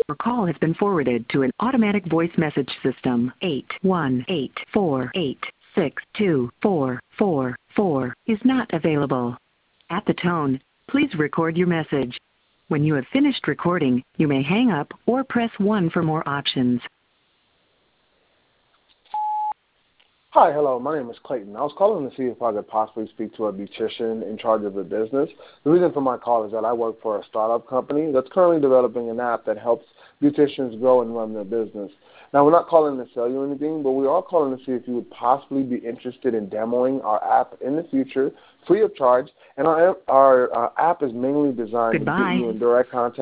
Your call has been forwarded to an automatic voice message system. 81848624444 is not available. At the tone, please record your message. When you have finished recording, you may hang up or press 1 for more options. Hi, hello. My name is Clayton. I was calling to see if I could possibly speak to a beautician in charge of a business. The reason for my call is that I work for a startup company that's currently developing an app that helps beauticians grow and run their business. Now, we're not calling to sell you anything, but we are calling to see if you would possibly be interested in demoing our app in the future, free of charge. And our app is mainly designed to get you in direct contact